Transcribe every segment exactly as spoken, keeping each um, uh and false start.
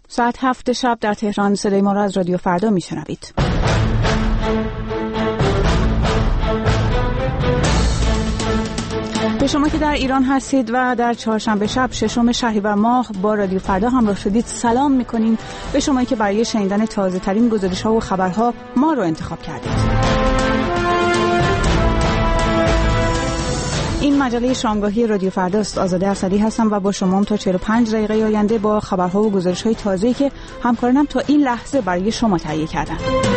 ساعت هفت شب در تهران صدای ما را از رادیو فردا میشنوید. به شما که در ایران هستید و در چهارشنبه شب ششم شهریور ماه با رادیو فردا همراه شدید سلام میکنیم. به شما که برای شنیدن تازه ترین گزارش ها و خبرها ما رو انتخاب کردید. این مجله شامگاهی رادیو فردا است. آزاده اسدی هستم و با شما تا چهل و پنج دقیقه آینده با خبرها و گزارش‌های تازه‌ای که همکارانم تا این لحظه برای شما تهیه کردن.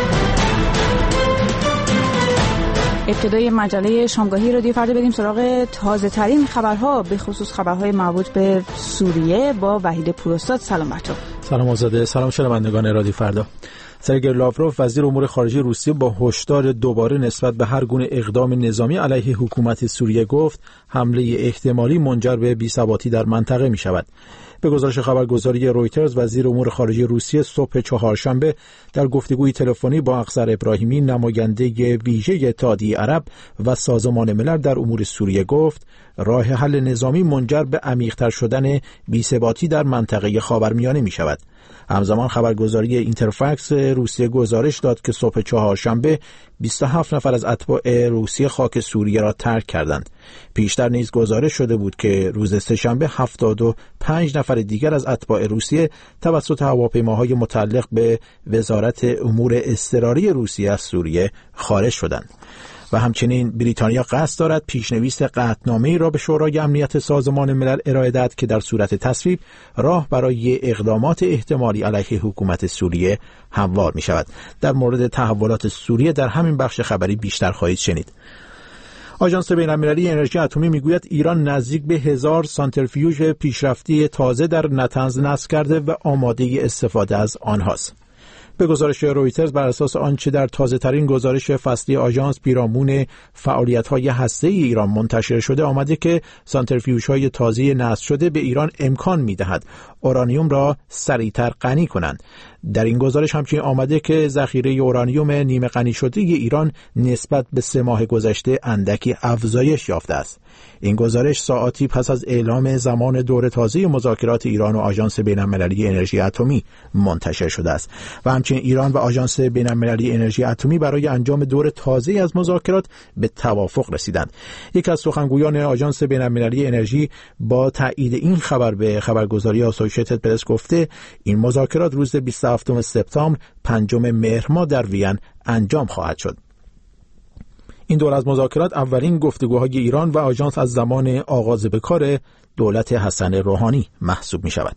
ابتدای مجله شامگاهی رادیو فردا بریم سراغ تازه ترین خبرها، به خصوص خبرهای مربوط به سوریه با وحید پوراستاد. سلام بر تو. سلام آزاده، سلام شنوندگان رادیو فردا. سرگئی لاوروف وزیر امور خارجه روسیه با هشدار دوباره نسبت به هر گونه اقدام نظامی علیه حکومت سوریه گفت حمله احتمالی منجر به بی‌ثباتی در منطقه می شود. به گزارش خبرگزاری رویترز، وزیر امور خارجه روسیه صبح چهارشنبه در گفتگوی تلفنی با اخضر ابراهیمی، نماینده ویژه اتحادیه عرب و سازمان ملل در امور سوریه گفت راه حل نظامی منجر به عمیق‌تر شدن بی‌ثباتی در منطقه خاورمیانه می شود. همزمان خبرگزاری اینترفکس روسیه گزارش داد که صبح چهارشنبه بیست و هفت نفر از اتباع روسیه خاک سوریه را ترک کردند. پیشتر نیز گزارش شده بود که روز سه‌شنبه هفتاد و پنج نفر دیگر از اتباع روسیه توسط هواپیماهای متعلق به وزارت امور اضطراری روسیه از سوریه خارج شدند. و همچنین بریتانیا قصد دارد پیشنویس قطعنامه‌ای را به شورای امنیت سازمان ملل ارائه دهد که در صورت تصویب راه برای اقدامات احتمالی علیه حکومت سوریه هموار می شود. در مورد تحولات سوریه در همین بخش خبری بیشتر خواهید شنید. آژانس بین‌المللی انرژی اتمی میگوید ایران نزدیک به هزار سانتریفیوژ پیشرفتی تازه در نطنز نصب کرده و آماده استفاده از آنهاست. به گزارش رویترز، بر اساس آنچه در تازه‌ترین گزارش فصلی آژانس پیرامون فعالیت‌های هسته‌ای ایران منتشر شده آمده که سانتریفیوژهای تازه نصب شده به ایران امکان می‌دهد اورانیوم را سریعتر غنی کنند. در این گزارش همچنین آمده که ذخیره اورانیوم نیمه غنی شده ایران نسبت به سه ماه گذشته اندکی افزایش یافته است. این گزارش ساعاتی پس از اعلام زمان دور تازه مذاکرات ایران و آژانس بین‌المللی انرژی اتمی منتشر شده است و همچنین ایران و آژانس بین‌المللی انرژی اتمی برای انجام دور تازه از مذاکرات به توافق رسیدند. یکی از سخنگویان آژانس بین‌المللی انرژی با تایید این خبر به خبرگزاری آسوشیتد پرس گفته این مذاکرات روز بیست و هفتم سپتامبر پنجم مهر ماه در وین انجام خواهد شد. این دور از مذاکرات اولین گفتگوهای ایران و آژانس از زمان آغاز به کار دولت حسن روحانی محسوب می شود.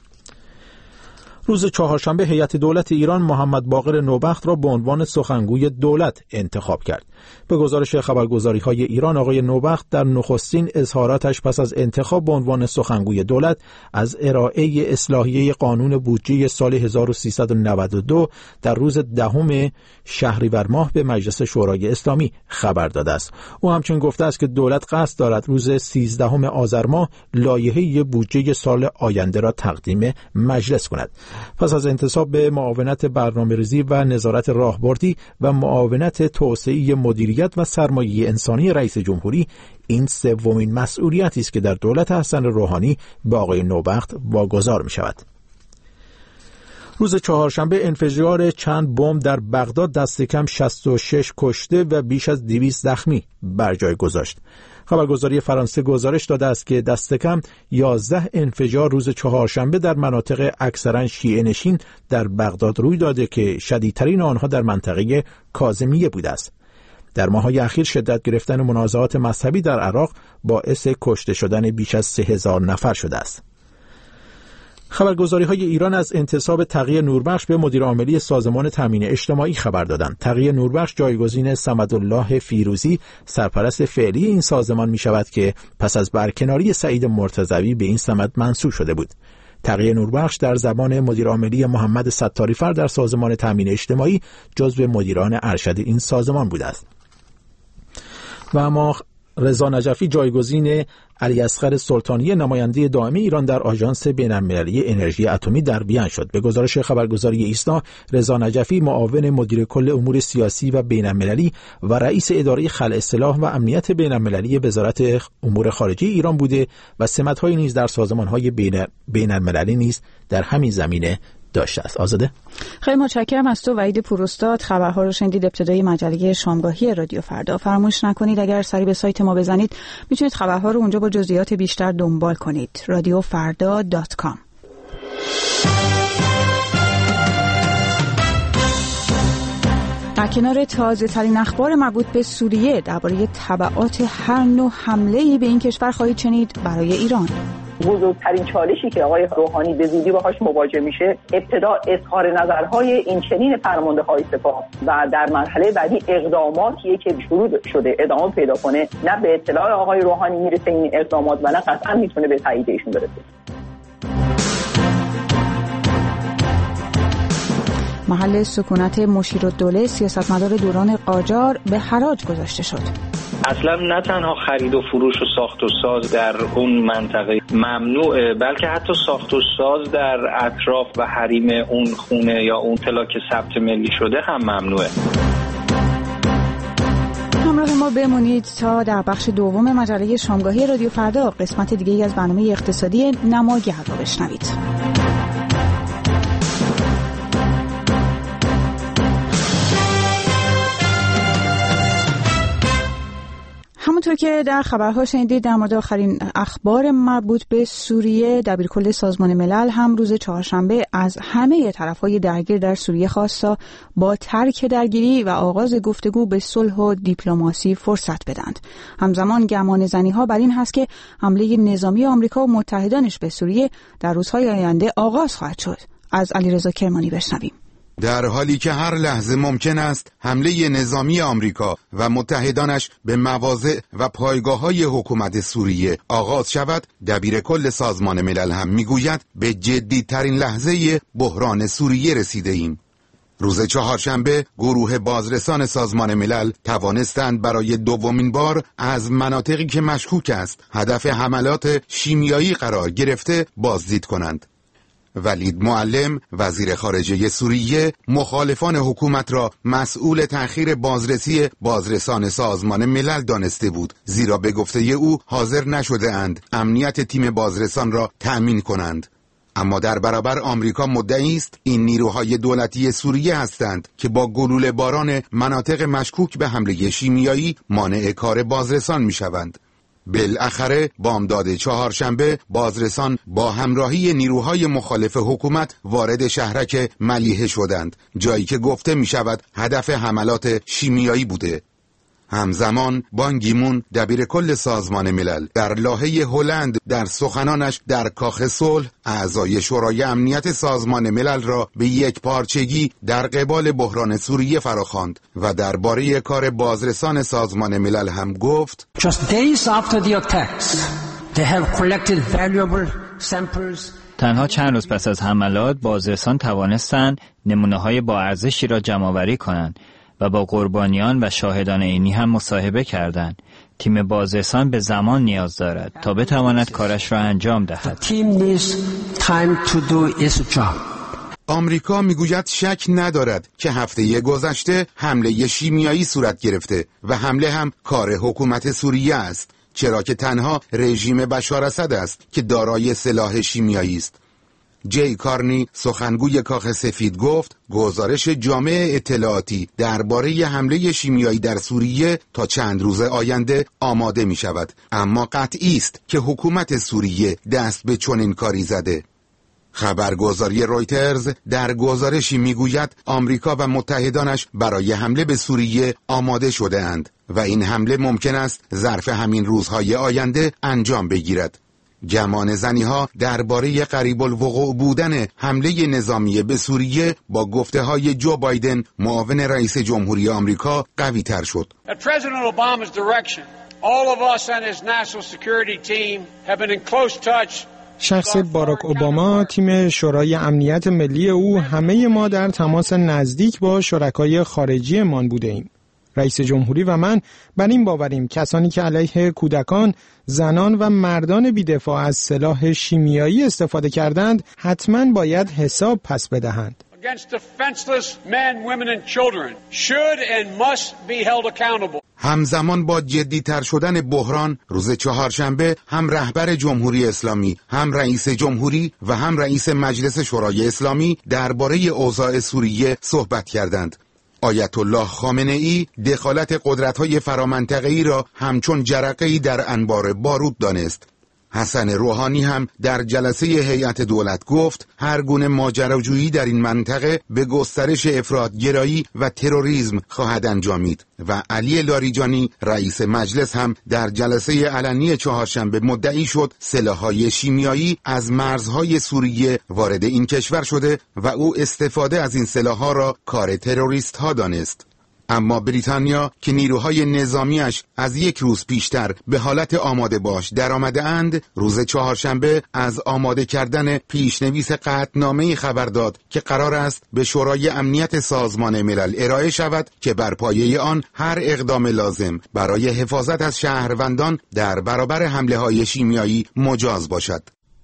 روز چهارشنبه هیئت دولت ایران محمد باقر نوبخت را به عنوان سخنگوی دولت انتخاب کرد. به گزارش خبرگزاری‌های ایران، آقای نوبخت در نخستین اظهاراتش پس از انتخاب به عنوان سخنگوی دولت از ارائه اصلاحیه قانون بودجه سال هزار و سیصد و نود و دو در روز دهم شهریور ماه به مجلس شورای اسلامی خبر داده است. او همچنین گفته است که دولت قصد دارد روز سیزدهم آذر ماه لایحه بودجه سال آینده را تقدیم مجلس کند. پس از انتصاب به معاونت برنامه‌ریزی و نظارت راهبردی و معاونت توسعه مدیریت و سرمایه انسانی رئیس جمهوری، این سومین مسئولیتی است که در دولت حسن روحانی به آقای نوبخت واگذار می شود. روز چهارشنبه انفجار چند بمب در بغداد دست کم شصت و شش کشته و بیش از دویست زخمی بر جای گذاشت. خبرگزاری فرانسه گزارش داده است که دست کم یازده انفجار روز چهارشنبه در مناطق اکثرا شیعه نشین در بغداد روی داده که شدیدترین آنها در منطقه کاظمیه بوده است. در ماه‌های اخیر شدت گرفتن منازعات مذهبی در عراق باعث کشته شدن بیش از سه هزار نفر شده است. خبرگزاری‌های ایران از انتصاب تقی نوربخش به مدیر عاملی سازمان تامین اجتماعی خبر دادند. تقی نوربخش جایگزین صمدالله فیروزی سرپرست فعلی این سازمان می‌شود که پس از برکناری سعید مرتضوی به این سمت منصوب شده بود. تقی نوربخش در زمان مدیر عاملی محمد ستاری‌فر در سازمان تامین اجتماعی جزو مدیران ارشد این سازمان بوده است. و اما رضا نجفی جایگزین علی اصغر سلطانی نماینده دائم ایران در آژانس بین‌المللی انرژی اتمی در وین شد. به گزارش خبرگزاری ایسنا، رضا نجفی معاون مدیر کل امور سیاسی و بین‌المللی و رئیس اداره خلع سلاح و امنیت بین‌المللی وزارت امور خارجه ایران بوده و سمت‌های نیز در سازمان‌های بین بین‌المللی نیز در همین زمینه داشته است. آزاده، خیلی متشکرم از تو وحید پوراستاد. خبرها رو شنیدید، ابتدای مجله شامگاهی رادیو فردا. فراموش نکنید اگر سری به سایت ما بزنید میتونید خبرها رو اونجا با جزئیات بیشتر دنبال کنید. رادیو فردا دات کام. در کنار تازه ترین اخبار مربوط به سوریه درباره تبعات هر نوع حمله‌ای به این کشور خواهید شنید برای ایران. بزرگترین چالشی که آقای روحانی به زودی باهاش مواجه میشه ابتدا اظهار نظرهای این چنین فرمانده‌های سپاه و در مرحله بعدی اقداماتیه که شروع شده ادامه پیدا کنه. نه به اطلاع آقای روحانی میرسه این اقدامات و نه قطعا میتونه به تایید ایشون برسه. محل سکونت مشیرالدوله سیاستمدار دوران قاجار به حراج گذاشته شد. اصلا نه تنها خرید و فروش و ساخت و ساز در اون منطقه ممنوعه، بلکه حتی ساخت و ساز در اطراف و حریم اون خونه یا اون پلاک ثبت ملی شده هم ممنوعه. همراه ما بمونید تا در بخش دوم مجله شامگاهی رادیو فردا قسمت دیگه‌ای از برنامه اقتصادی نماگر را بشنوید. همونطور که در خبرها شنیدید در مورد آخرین اخبار مربوط به سوریه، دبیرکل سازمان ملل هم روز چهارشنبه از همه طرف‌های درگیر در سوریه خواست تا با ترک درگیری و آغاز گفتگو به صلح و دیپلماسی فرصت بدند. همزمان گمانه‌زنی‌ها بر این هست که حمله نظامی آمریکا و متحدانش به سوریه در روزهای آینده آغاز خواهد شد. از علیرضا کرمانی بشنویم. در حالی که هر لحظه ممکن است حمله نظامی آمریکا و متحدانش به مواضع و پایگاه‌های حکومت سوریه آغاز شود، دبیرکل سازمان ملل هم میگوید به جدی‌ترین لحظه بحران سوریه رسیده ایم. روز چهارشنبه گروه بازرسان سازمان ملل توانستند برای دومین بار از مناطقی که مشکوک است هدف حملات شیمیایی قرار گرفته بازدید کنند. ولید معلم وزیر خارجه سوریه مخالفان حکومت را مسئول تأخیر بازرسی بازرسان سازمان ملل دانسته بود، زیرا به گفته او حاضر نشده اند امنیت تیم بازرسان را تأمین کنند. اما در برابر آمریکا مدعی است این نیروهای دولتی سوریه هستند که با گلوله باران مناطق مشکوک به حمله شیمیایی مانع کار بازرسان میشوند. بالاخره بامداد چهارشنبه بازرسان با همراهی نیروهای مخالف حکومت وارد شهرک ملیحه شدند، جایی که گفته می شود هدف حملات شیمیایی بوده. همزمان بان کی مون دبیرکل سازمان ملل در لاهه هلند در سخنانش در کاخ صلح اعضای شورای امنیت سازمان ملل را به یک پارچگی در قبال بحران سوریه فراخواند و درباره کار بازرسان سازمان ملل هم گفت Just days after the attacks, they have collected valuable samples. تنها چند روز پس از حملات بازرسان توانستند نمونه‌های با ارزشی را جمع‌آوری کنند و با قربانیان و شاهدان عینی هم مصاحبه کردند. تیم بازرسان به زمان نیاز دارد تا بتواند کارش را انجام دهد. آمریکا میگوید شک ندارد که هفته گذشته حمله شیمیایی صورت گرفته و حمله هم کار حکومت سوریه است، چرا که تنها رژیم بشار اسد است که دارای سلاح شیمیایی است. جی کارنی سخنگوی کاخ سفید گفت گزارش جامع اطلاعاتی درباره حمله شیمیایی در سوریه تا چند روز آینده آماده می شود، اما قطعی است که حکومت سوریه دست به چنین کاری زده. خبرگزاری رویترز در گزارشی می گوید آمریکا و متحدانش برای حمله به سوریه آماده شده اند و این حمله ممکن است ظرف همین روزهای آینده انجام بگیرد. گمان زنی ها درباره قریب الوقوع بودن حمله نظامی به سوریه با گفته های جو بایدن معاون رئیس جمهوری آمریکا قوی تر شد. شخص باراک اوباما، تیم شورای امنیت ملی او، همه ما در تماس نزدیک با شرکای خارجی من بوده ایم. رئیس جمهوری و من بر این باوریم کسانی که علیه کودکان، زنان و مردان بی‌دفاع از سلاح شیمیایی استفاده کردند حتما باید حساب پس بدهند. همزمان با جدی‌تر شدن بحران، روز چهارشنبه هم رهبر جمهوری اسلامی، هم رئیس جمهوری و هم رئیس مجلس شورای اسلامی درباره اوضاع سوریه صحبت کردند. آیت الله خامنه‌ای دخالت قدرت‌های فرامنطقه‌ای را همچون جرقه‌ای در انبار بارود دانست. حسن روحانی هم در جلسه هیئت دولت گفت هر گونه ماجراجویی در این منطقه به گسترش افراط‌گرایی و تروریسم خواهد انجامید و علی لاریجانی رئیس مجلس هم در جلسه علنی چهارشنبه مدعی شد سلاح‌های شیمیایی از مرزهای سوریه وارد این کشور شده و او استفاده از این سلاح‌ها را کار تروریست‌ها دانست. اما بریتانیا که نیروهای نظامیش از یک روز پیشتر به حالت آماده باش در آمده اند، روز چهارشنبه از آماده کردن پیشنویس قطعنامه‌ای خبر داد که قرار است به شورای امنیت سازمان ملل ارائه شود که بر پایه آن هر اقدام لازم برای حفاظت از شهروندان در برابر حمله‌های شیمیایی مجاز باشد.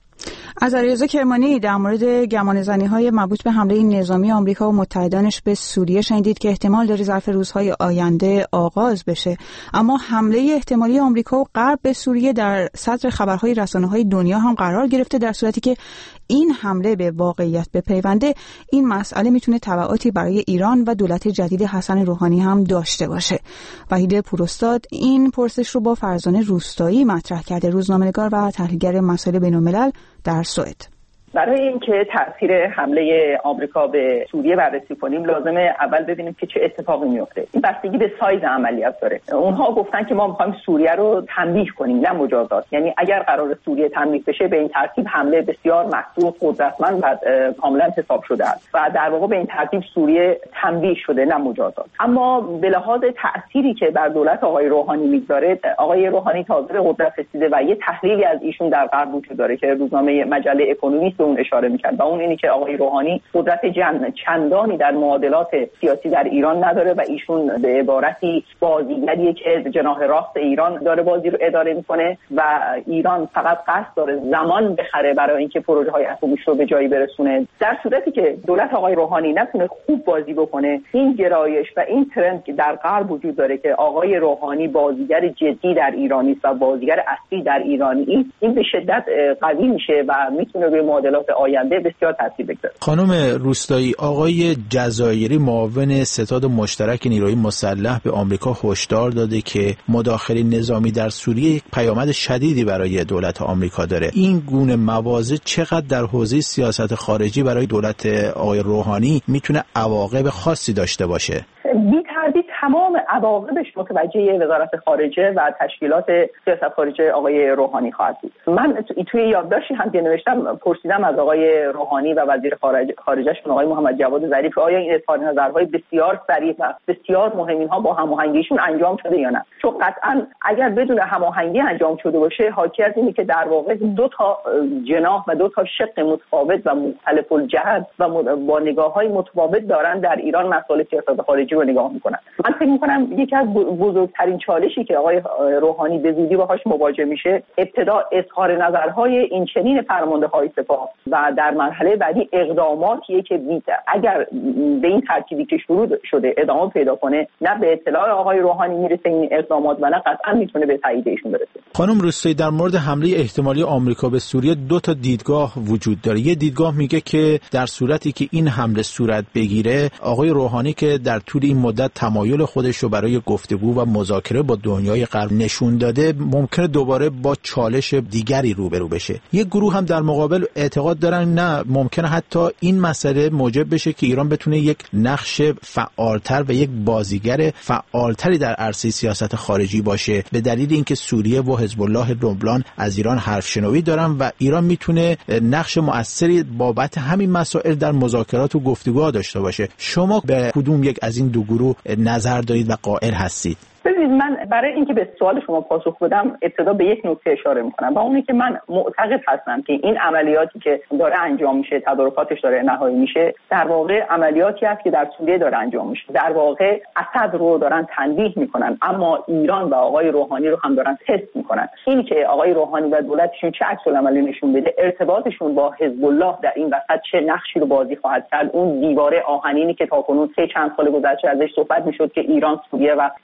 از علیرضا کرمانی در مورد گمانه‌زنی‌های مربوط به حمله نظامی آمریکا و متحدانش به سوریه شنیدید که احتمال داره ظرف روزهای آینده آغاز بشه، اما حمله احتمالی آمریکا و غرب به سوریه در صدر خبرهای رسانه‌های دنیا هم قرار گرفته. در صورتی که این حمله به واقعیت بپیونده، این مسئله میتونه تبعاتی برای ایران و دولت جدید حسن روحانی هم داشته باشه. وحید پوراستاد این پرسش رو با فرزانه روستایی مطرح کرده، روزنامه‌نگار و تحلیلگر مسائل بین‌الملل در سوئد. برای اینکه تاثیر حمله آمریکا به سوریه بررسی کنیم لازمه اول ببینیم که چه اتفاقی میفته. این بستگی به سایز عملیات داره. اونها گفتن که ما می‌خوایم سوریه رو تنبیه کنیم نه مجازات، یعنی اگر قرار سوریه تنبیه بشه به این ترتیب حمله بسیار محسوس، قدرتمند و کاملا حساب شده است و در واقع به این ترتیب سوریه تنبیه شده نه مجازات. اما به لحاظ تأثیری که بر دولت آقای روحانی می‌گذاره، آقای روحانی تازه به قدرت رسیده و یه تحلیلی از ایشون در غرب وجود داره که روزنامه مجله اکونومیست اون اشاره می‌کرد و اون اینی که آقای روحانی قدرت چندانی در معادلات سیاسی در ایران نداره و ایشون به عبارتی بازیگریه که جناح راست ایران داره بازی رو اداره میکنه و ایران فقط قصد داره زمان بخره برای اینکه پروژه‌های اتمیش رو به جایی برسونه. در صورتی که دولت آقای روحانی نتونه خوب بازی بکنه، این گرایش و این ترند که در غرب وجود داره که آقای روحانی بازیگر جدی در ایرانی است و بازیگر اصلی در ایرانی، این به شدت قوی میشه و میتونه روی معادلات آینده بسیار تاثیر بگذاره. خانم روستایی، آقای جزایری معاون ستاد مشترک نیروی مسلح به آمریکا هشدار داده که مداخله نظامی در سوریه یک پیامد شدیدی برای دولت آمریکا داره. این گونه مواضع چقدر در حوزه سیاست خارجی برای دولت آقای روحانی میتونه عواقب خاصی داشته باشه؟ بی تردید تمام عواقبش متوجه وزارت خارجه و تشکیلات سیاست خارجه آقای روحانی خواهد بود. من توی یادداشتی هم که نوشتم پرسیدم از آقای روحانی و وزیر خارج خارجه‌شون آقای محمد جواد ظریف آیا این اظهار نظرهای بسیار صریح و بسیار مهم اینها با هماهنگیشون انجام شده یا نه، چون قطعا اگر بدون هماهنگی انجام شده باشه حاکی از اینه که در واقع دو تا جناح و دو تا شق متفاوت و مختلف الجهت و با نگاه‌های متفاوت دارن در ایران مسائل سیاست خارجی رو نگاه میکنن. من فکر میکنم یکی از بزرگترین چالشی که آقای روحانی به زودی باهاش مواجه میشه ابتدا اظهار نظرهای این چنین فرمانده‌های سپاه و در مرحله بعدی اقداماتیه که اگر به این ترتیبی که شروع شده ادامه پیدا کنه نه به اطلاع آقای روحانی میرسه این اقدامات و نه قطعا میتونه به تایید ایشون برسه. خانم روستایی، در مورد حمله احتمالی آمریکا به سوریه دو تا دیدگاه وجود داره. یه دیدگاه میگه که در صورتی که این حمله صورت بگیره آقای روحانی که در طول این مدت تمایل خودش رو برای گفتگو و مذاکره با دنیای غرب نشون داده ممکنه دوباره با چالش دیگری روبرو بشه. یک گروه هم در مقابل اعتقاد دارن نه، ممکنه حتی این مسئله موجب بشه که ایران بتونه یک نقش فعالتر و یک بازیگر فعالتری در عرصه سیاست خارجی باشه به دلیل اینکه سوریه و حزب الله لبنان از ایران حرف شنوی دارن و ایران میتونه نقش مؤثری بابت همین مسائل در مذاکرات و گفتگوها داشته باشه. شما به کدوم یک از این دو گروه نظر دارید و قائل هستید؟ ببینید، من برای اینکه به سوال شما پاسخ بدم ابتدا به یک نکته اشاره میکنم و اونی که من معتقد هستم که این عملیاتی که داره انجام میشه، تدارکاتش داره نهایی میشه، در واقع عملیاتی است که در سوریه داره انجام میشه. در واقع اسد رو دارن تنبیه میکنن اما ایران و آقای روحانی رو هم دارن تست میکنن. اینی که آقای روحانی و دولتشون چه عکس العملی نشون بده، ارتباطشون با حزب الله در این وسط چه نقشی رو بازی خواهد کرد، اون دیواره آهنینی که تاکنون سه چند سال گذشته ازش صحبت میشد که ایران، سوریه و حزب الله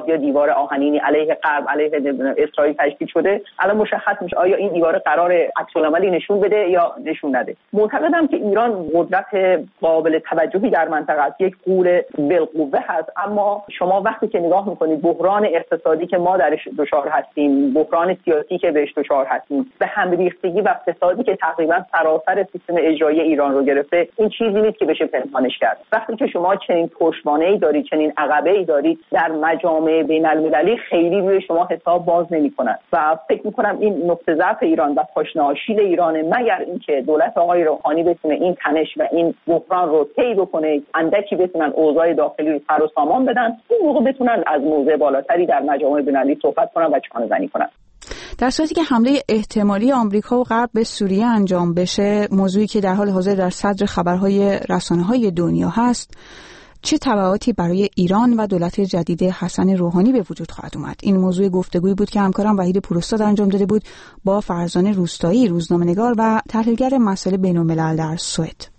یا دیوار آهنینی علیه غرب علیه اسرائیل تشکیل شده، الان مشخص میشه آیا این دیوار قرار عکس‌العملی نشون بده یا نشون نده. معتقدم که ایران قدرت قابل توجهی در منطقه است، یک قول بالقوه هست، اما شما وقتی که نگاه میکنید بحران اقتصادی که ما درش دچار هستیم، بحران سیاسی که بهش دچار هستیم، به همریختگی و فسادی که تقریبا سراسر سیستم اجرایی ایران رو گرفته، این چیزی نیست که بشه پنهانش کرد. وقتی که شما چنین پشتوانه‌ای دارید، چنین عقبه‌ای دارید در مجامع بین‌المللی، خیلی روی شما حساب باز نمی‌کنند و فکر می‌کنم این نقطه ضعف ایران و پاشنه‌آشیل ایران، مگر اینکه دولت آقای روحانی بتونه این تنش و این بحران رو طی بکنه، اندکی بتونن اوضاع داخلی رو سر و سامان بدن، اون موقع بتونن از موضع بالاتری در مجامع بین‌المللی صحبت کنن و چانه‌زنی کنن. در صورتی که حمله احتمالی آمریکا و غرب به سوریه انجام بشه، موضوعی که در حال حاضر در صدر خبرهای رسانه‌های دنیا هست، چه تبعاتی برای ایران و دولت جدید حسن روحانی به وجود خواهد اومد؟ این موضوع گفتگویی بود که همکارم وحید پوراستاد انجام داده بود با فرزانه روستایی، روزنامه‌نگار و تحلیلگر مسائل بین‌الملل در سوئد.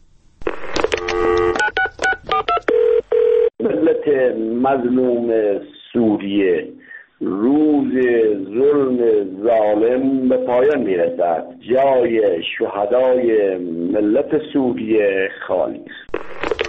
ملت مظلوم سوریه، روز ظلم ظالم به پایان میرسد، جای شهدای ملت سوریه خالی است.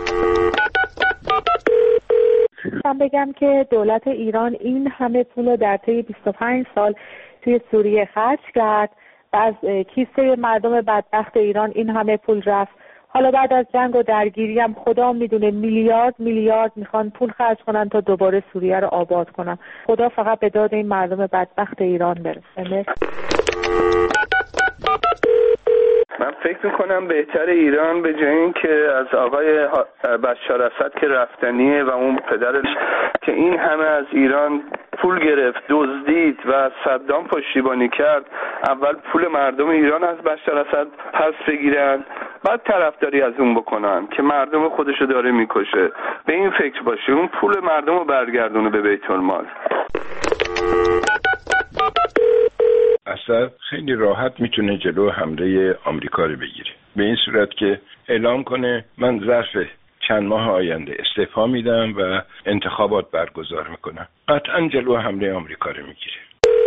من بگم که دولت ایران این همه پول در طی بیست و پنج سال توی سوریه خرج کرد و از کیسه مردم بدبخت ایران این همه پول رفت. حالا بعد از جنگ و درگیری هم خدا میدونه میلیارد میلیارد میخوان پول خرج کنن تا دوباره سوریه رو آباد کنن. خدا فقط به داد این مردم بدبخت ایران برسه. من فکر میکنم بهتر ایران به جای این که از آقای بشار اسد که رفتنیه و اون پدرش که این همه از ایران پول گرفت، دزدید و صدام پشتیبانی کرد، اول پول مردم ایران از بشار اسد پس بگیرن، بعد طرفداری از اون بکنن که مردم خودشو داره میکشه. به این فکر باشه، اون پول مردم رو برگردونه به بیت المال. اسد خیلی راحت میتونه جلو حمله آمریکا رو بگیره، به این صورت که اعلام کنه من ظرف چند ماه آینده استعفا میدم و انتخابات برگزار میکنم، قطعا جلو حمله آمریکا رو میگیره.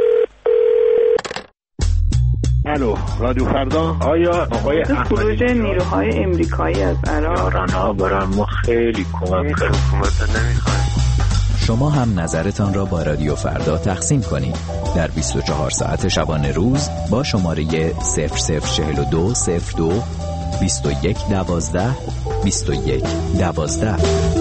الو، رادیو فردا. آیا آقای خروج نیروهای امریکایی از عراق ایران‌ها برای ما خیلی کمک کرد. حکومت نمیخوایم. شما هم نظرتان را با رادیو فردا تقسیم کنید در بیست و چهار ساعت شبانه روز با شماره صفر صفر چهل و دو صفر دو بیست و یک دوازده بیست و یک دوازده.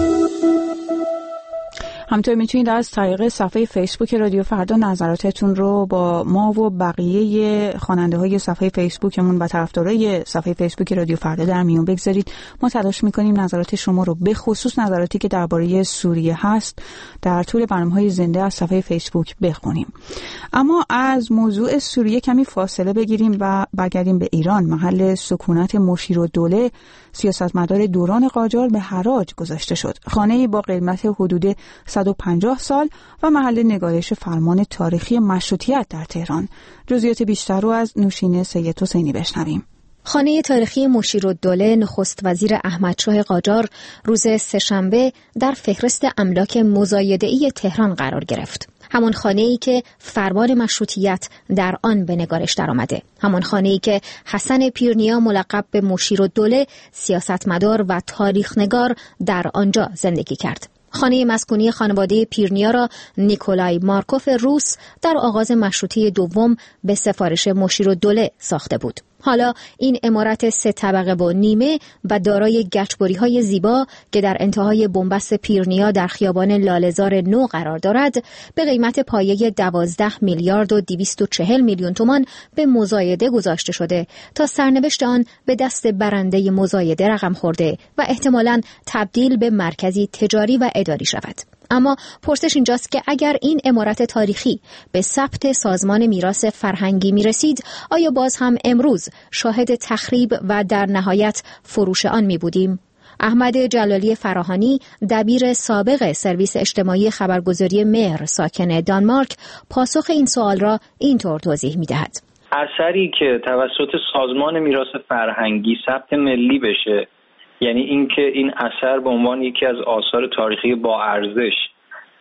همینطور میتونید از طریق صفحه فیسبوک رادیو فردا نظراتتون رو با ما و بقیه خواننده های صفحه فیسبوکمون و طرفدارای صفحه فیسبوک رادیو فردا در میون بگذارید. ما تلاش میکنیم نظرات شما رو به خصوص نظراتی که درباره سوریه هست در طول برنامه‌های زنده از صفحه فیسبوک بخونیم. اما از موضوع سوریه کمی فاصله بگیریم و برگردیم به ایران. محل سکونت مشیرالدوله سیاستمدار دوران قاجار به حراج گذاشته شد. خانه‌ای با قیمت حدود صد و پنجاه سال و محل نگارش فرمان تاریخی مشروطیت در تهران. جزئیات بیشتر رو از نوشین سید حسینی بشنویم. خانه تاریخی مشیرالدوله نخست وزیر احمدشاه قاجار روز سه‌شنبه در فهرست املاک مزایده‌ای تهران قرار گرفت. همان خانه‌ای که فرمان مشروطیت در آن به نگارش درآمده، همان خانه‌ای که حسن پیرنیا ملقب به مشیرالدوله سیاستمدار و تاریخ‌نگار در آنجا زندگی کرد. خانه مسکونی خانواده پیرنیا را نیکولای مارکوف روس در آغاز مشروطه دوم به سفارش مشیرالدوله ساخته بود. حالا این عمارت سه طبقه و نیمه و دارای گچبری‌های زیبا که در انتهای بنبست پیرنیا در خیابان لاله‌زار نو قرار دارد، به قیمت پایه دوازده میلیارد و دویست و چهل میلیون تومان به مزایده گذاشته شده تا سرنوشت آن به دست برنده مزایده رقم خورده و احتمالاً تبدیل به مرکزی تجاری و اداری شود. اما پرسش اینجاست که اگر این عمارت تاریخی به ثبت سازمان میراث فرهنگی می رسید، آیا باز هم امروز شاهد تخریب و در نهایت فروش آن می بودیم؟ احمد جلالی فراهانی، دبیر سابق سرویس اجتماعی خبرگزاری مهر ساکن دانمارک، پاسخ این سوال را اینطور توضیح می دهد. اثری که توسط سازمان میراث فرهنگی ثبت ملی بشه، یعنی اینکه این اثر به عنوان یکی از آثار تاریخی با ارزش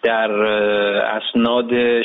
در اسناد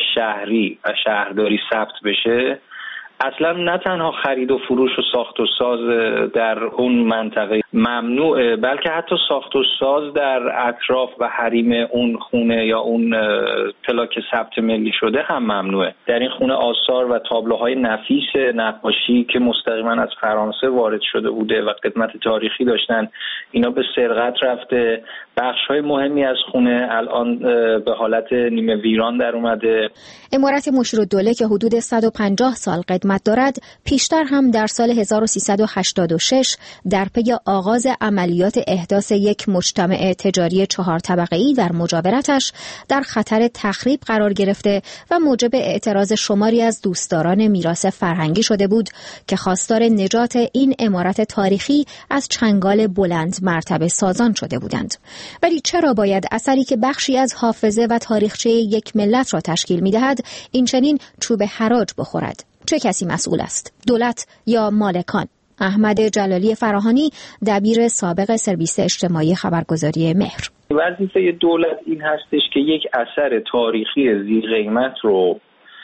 شهری و شهرداری ثبت بشه، اصلا نه تنها خرید و فروش و ساخت و ساز در اون منطقه ممنوعه، بلکه حتی ساخت و ساز در اطراف و حریم اون خونه یا اون پلاک ثبت ملی شده هم ممنوعه. در این خونه آثار و تابلوهای نفیس نقاشی که مستقیما از فرانسه وارد شده بوده و قدمت تاریخی داشتن، اینا به سرقت رفته. بخش‌های مهمی از خونه الان به حالت نیمه ویران در اومده. عمارت مشیرالدوله که حدود صد و پنجاه سال قدمت دارد، پیشتر هم در سال هزار و سیصد و هشتاد و شش در پی آغاز عملیات احداث یک مجتمع تجاری چهار طبقه‌ای در مجاورتش در خطر تخریب قرار گرفته و موجب اعتراض شماری از دوستداران میراث فرهنگی شده بود که خواستار نجات این عمارت تاریخی از چنگال بلند مرتبه سازان شده بودند. ولی چرا باید اثری که بخشی از حافظه و تاریخچه یک ملت را تشکیل می‌دهد این چنین چوب حراج بخورد؟ چه کسی مسئول است؟ دولت یا مالکان؟ احمد جلالی فراهانی، دبیر سابق سرویس اجتماعی خبرگزاری مهر: وظیفه دولت این هستش که یک اثر تاریخی ذی قیمت رو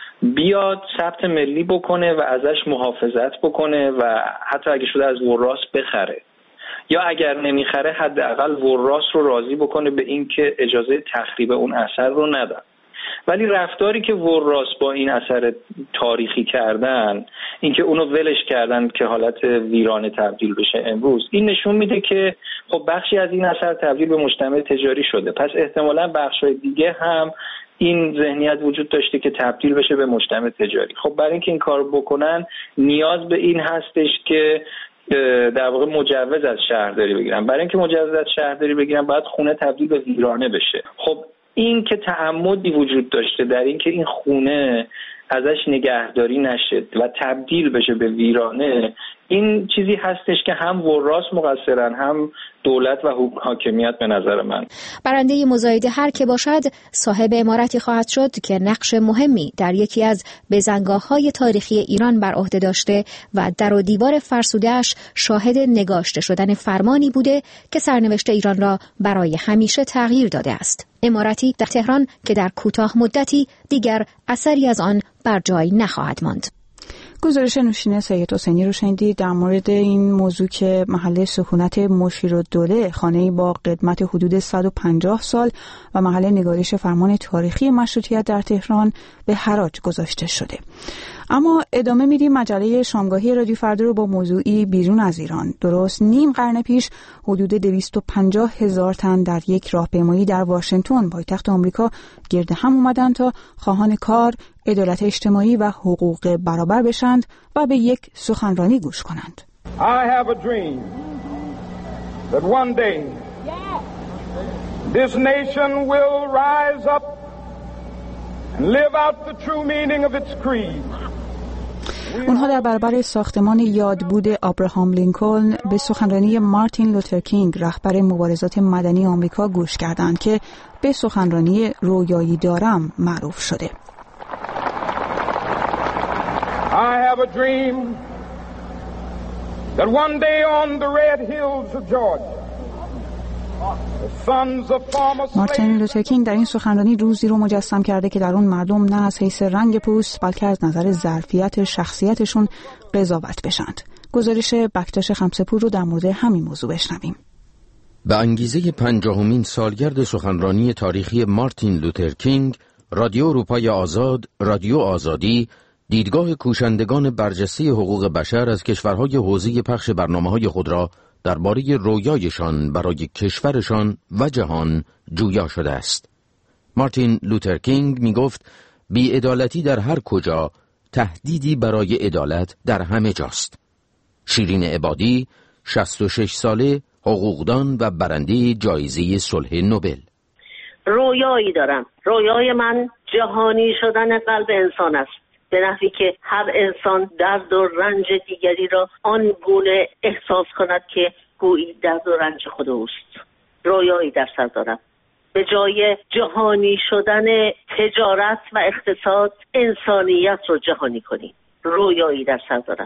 بیاد ثبت ملی بکنه و ازش محافظت بکنه و حتی اگه شده از وراث بخره، یا اگر نمیخره حداقل وراث رو راضی بکنه به این که اجازه تخریب اون اثر رو ندن. ولی رفتاری که وراث با این اثر تاریخی کردن، اینکه اونو ولش کردن که حالت ویرانه تبدیل بشه امروز، این نشون میده که خب بخشی از این اثر تبدیل به مجتمع تجاری شده، پس احتمالاً بخش‌های دیگه هم این ذهنیت وجود داشته که تبدیل بشه به مجتمع تجاری. خب برای اینکه این کار بکنن نیاز به این هستش که در واقع مجوز از شهرداری بگیرن. برای اینکه مجوز از شهرداری بگیرن باید خونه تبدیل به ویرانه بشه. خب این که تعمدی وجود داشته در این که این خونه ازش نگهداری نشه و تبدیل بشه به ویرانه، این چیزی هستش که هم وراث مقصرن هم دولت و حاکمیت. به نظر من برنده مزایده هر که باشد صاحب عمارتی خواهد شد که نقش مهمی در یکی از بزنگاه‌های تاریخی ایران بر عهده داشته و در و دیوار فرسوده‌اش شاهد نگاشته شدن فرمانی بوده که سرنوشت ایران را برای همیشه تغییر داده است. عمارتی در تهران که در کوتاه مدتی دیگر اثری از آن بر جای نخواهد ماند. گزارش نوشین سید حسینی رو شنیدید در مورد این موضوع که محل سکونت مشیرالدوله، خانه‌ای با قدمت حدود صد و پنجاه سال و محل نگارش فرمان تاریخی مشروطیت در تهران، به حراج گذاشته شده. اما ادامه میدیم مجله شامگاهی رادیو فردا رو با موضوعی بیرون از ایران. درست نیم قرن پیش حدود دویست و پنجاه هزار تن در یک راهپیمایی در واشنگتن پایتخت آمریکا گرد هم اومدن تا خواهان کار، عدالت اجتماعی و حقوق برابر بشند و به یک سخنرانی گوش کنند. I have a dream that one day this nation will rise up and live out the true meaning of its creed. اونها در برابر ساختمان یادبود ابراهام لینکلن به سخنرانی مارتین لوتر کینگ، رهبر مبارزات مدنی آمریکا، گوش کردند که به سخنرانی رویایی دارم معروف شده. I have a dream that one day on the red hills of Georgia مارتین لوتر کینگ در این سخنرانی روزی رو مجسم کرده که در اون مردم نه از حیث رنگ پوست بلکه از نظر ظرفیت شخصیتشون قضاوت بشند. گزارش بکتاش خمسه‌پور رو در مورد همین موضوع بشنویم. به انگیزه پنجاهمین سالگرد سخنرانی تاریخی مارتین لوتر کینگ، رادیو اروپای آزاد، رادیو آزادی، دیدگاه کوشندگان برجسته حقوق بشر از کشورهای حوزه پخش برنامه‌های خود را درباره رویایشان برای کشورشان و جهان جویا شده است. مارتین لوتر کینگ می گفت بی‌عدالتی در هر کجا تهدیدی برای عدالت در همه جاست. شیرین عبادی، شصت و شش ساله، حقوقدان و برنده جایزه صلح نوبل: رویایی دارم. رویای من جهانی شدن قلب انسان است، به نحوی که هر انسان درد و رنج دیگری را آن گونه احساس کند که گویی درد و رنج خود اوست. رویایی در سر دارم. به جای جهانی شدن تجارت و اقتصاد، انسانیت رو جهانی کنیم. رویایی در سر دارم.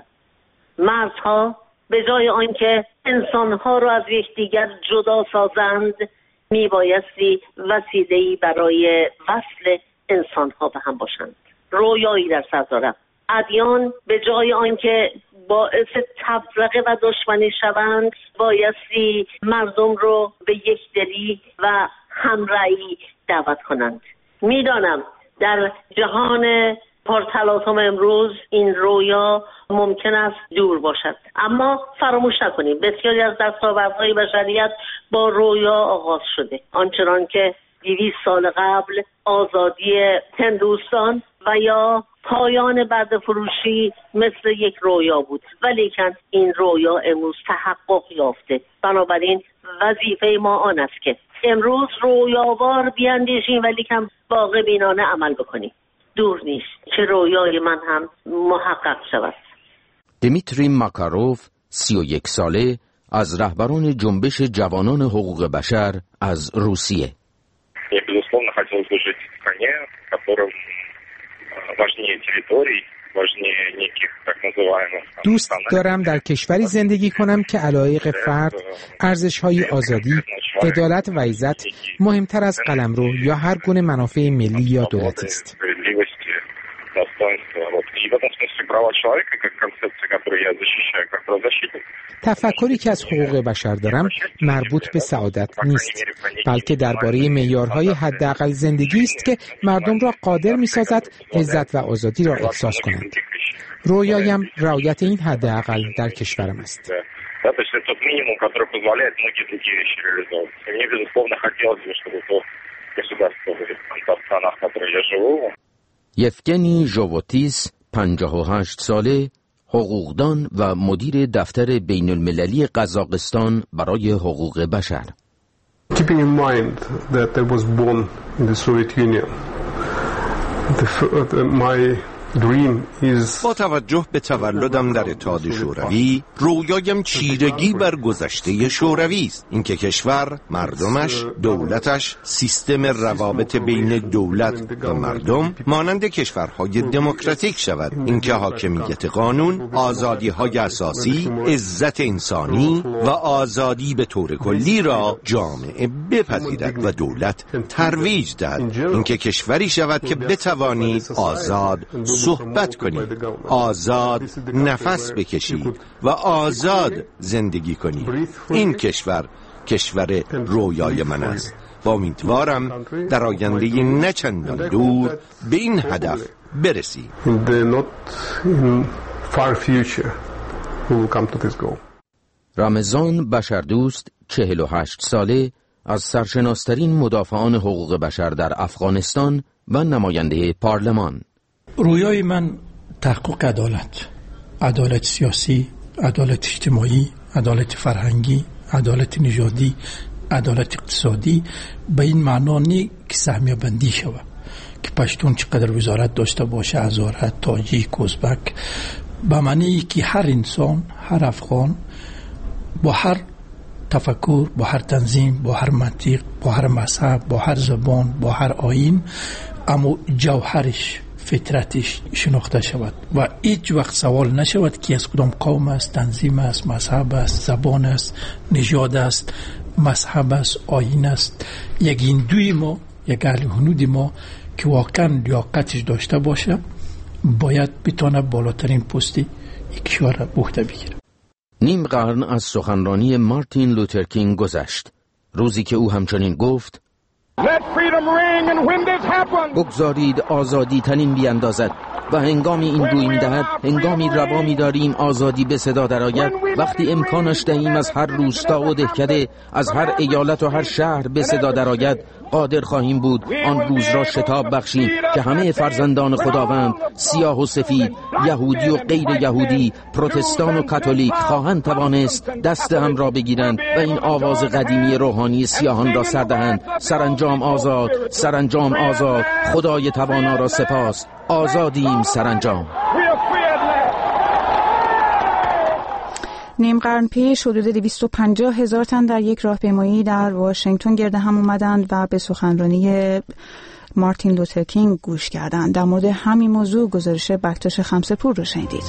مرزها به جای آنکه انسانها رو از یکدیگر جدا سازند، میبایستی وسیله‌ای برای وصل انسانها به هم باشند. رویایی در سر دارم. ادیان به جای آنکه باعث تفرقه و دشمنی شوند بایستی مردم رو به یکدلی و همرأیی دعوت کنند. میدانم در جهان پرتلاطم امروز این رویا ممکن است دور باشد، اما فراموش نکنیم بسیاری از دستاوردهای بشریت با رویا آغاز شده. آنچنان که دویست سال قبل آزادی هندوستان و یا پایان برده فروشی مثل یک رویا بود، ولیکن این رویا امروز تحقق یافته. بنابراین وظیفه ما آن است که امروز رویاوار بیاندیشیم ولیکن واقع بینانه عمل بکنیم. دور نیست که رویای من هم محقق شود. دمیتری ماکاروف سی و یک ساله از رهبران جنبش جوانان حقوق بشر از روسیه. دوست دارم در کشوری زندگی کنم که علایق فرد، ارزش‌های آزادی، عدالت و عزت مهمتر از قلمرو یا هر گونه منافع ملی یا دولتی است. تفکری که از حقوق بشر دارم مربوط به سعادت نیست، بلکه درباره معیارهای حداقل زندگی است که مردم را قادر می‌سازد عزت و آزادی را احساس کنند. رویایم رعایت این حداقل در کشورم است. یفگنی ژووتیس پنجاه و هشت ساله، حقوقدان و مدیر دفتر بین المللی قزاقستان برای حقوق بشر. Keeping in mind that I was born in the Soviet Union, the, the, my با توجه به تولدم در اتحاد شوروی، رویایم چیرگی بر گذشته شوروی است. اینکه کشور، مردمش، دولتش، سیستم روابط بین دولت و مردم مانند کشورهای دموکراتیک شود. اینکه حاکمیت قانون، آزادی‌های اساسی، عزت انسانی و آزادی به طور کلی را جامعه بپذیرد و دولت ترویج دهد. اینکه کشوری شود که بتوانید آزاد صحبت کنید، آزاد نفس بکشید و آزاد زندگی کنید. این کشور کشور رویای من است و امیدوارم در آینده نه چندان دور به این هدف برسیم. رمضان بشردوست چهل و هشت ساله از سرشناسترین مدافعان حقوق بشر در افغانستان و نماینده پارلمان. رویای من تحقق عدالت، عدالت سیاسی، عدالت اجتماعی، عدالت فرهنگی، عدالت نژادی، عدالت اقتصادی به این معنا نی که سهمیه بندی شود که پشتون چقدر وزارت داشته باشه، هزاره، تاجیک، ازبک، به معنی که هر انسان، هر افغان با هر تفکر، با هر تنظیم، با هر منطق، با هر مذهب، با هر زبان، با هر آیین، اما جوهرش، فطرتش شناخته شود و هیچ وقت سوال نشود که از کدام قوم است، تنظیم است، مذهب است، زبان است، نژاد است، مذهب است، آیین است. یک هندوی ما، یک اهل هنود ما که واقعا لیاقتش داشته باشه باید بتونه بالاترین پستی یک کشور به عهده بگیره. نیم قرن از سخنرانی مارتین لوتر کینگ گذشت، روزی که او همچنین گفت: بگذارید آزادی تنین بیاندازد و هنگامی این روی می‌دهد، هنگامی روا می‌داریم آزادی به صدا درآید، وقتی امکانش دهیم از هر روستا و دهکده، از هر ایالت و هر شهر به صدا درآید، قادر خواهیم بود آن روز را شتاب بخشیم که همه فرزندان خداوند، سیاه و سفید، یهودی و غیر یهودی، پروتستان و کاتولیک خواهند توانست دست هم را بگیرند و این آواز قدیمی روحانی سیاهان را سر دهند: سرانجام آزاد، سرانجام آزاد، خدای توانا را سپاس، آزادیم سرانجام. نیم قرن پیش حدود دویست و پنجاه هزار تن در یک راهپیمایی در واشنگتن گرد هم اومدند و به سخنرانی مارتین لوتر کینگ گوش کردند. در مورد همین موضوع گزارش بکتاش خمسه‌پور رو شنیدید.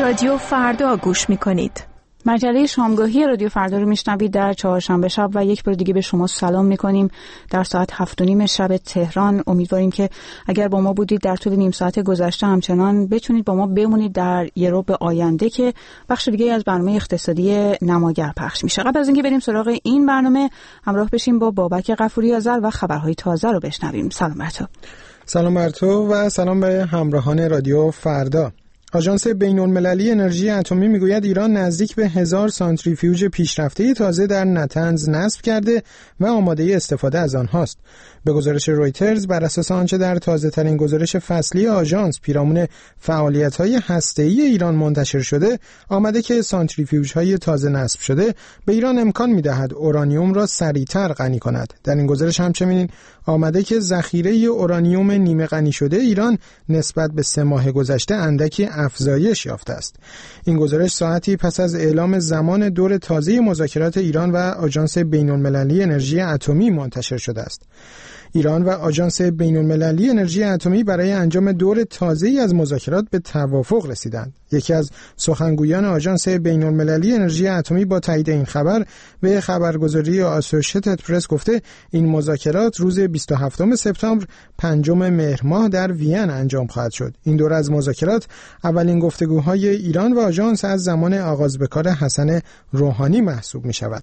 رادیو فردا گوش میکنید. مجله شامگاهی رادیو فردا رو میشنوید در چهارشنبه شب و یک بار دیگه به شما سلام میکنیم در ساعت هفت و نیم شب تهران. امیدواریم که اگر با ما بودید در طول نیم ساعت گذشته همچنان بتونید با ما بمونید در یه رو به آینده که بخش دیگه از برنامه اقتصادی نماگر پخش میشه. قبل از اینکه بریم سراغ این برنامه همراه بشیم با بابک غفوری آذر و خبرهای تازه رو بشنویم. سلام بر تو. سلام بر تو و سلام به همراهان رادیو فردا. آژانس بین‌المللی انرژی اتمی میگوید ایران نزدیک به هزار سانتریفیوژ پیشرفته تازه در نتنز نصب کرده و آماده استفاده از آنهاست. به گزارش رویترز بر اساس آنچه در تازه‌ترین گزارش فصلی آژانس پیرامون فعالیت‌های هسته‌ای ایران منتشر شده، آمده که سانتریفیوژهای تازه نصب شده به ایران امکان می‌دهد اورانیوم را سریعتر غنی کند. در این گزارش همچنین آمده که ذخیره اورانیوم نیمه غنی شده ایران نسبت به سه ماه گذشته اندکی افزایش یافته است. این گزارش ساعتی پس از اعلام زمان دور تازه مذاکرات ایران و آژانس بین‌المللی انرژی اتمی منتشر شده است. ایران و آژانس بین‌المللی انرژی اتمی برای انجام دور تازه‌ای از مذاکرات به توافق رسیدند. یکی از سخنگویان آژانس بین‌المللی انرژی اتمی با تایید این خبر به خبرگزاری آسوشیتد پرس گفته این مذاکرات روز بیست و هفتم سپتامبر پنجم مهر ماه در وین انجام خواهد شد. این دور از مذاکرات اولین گفتگوهای ایران و آژانس از زمان آغاز به کار حسن روحانی محسوب می‌شود.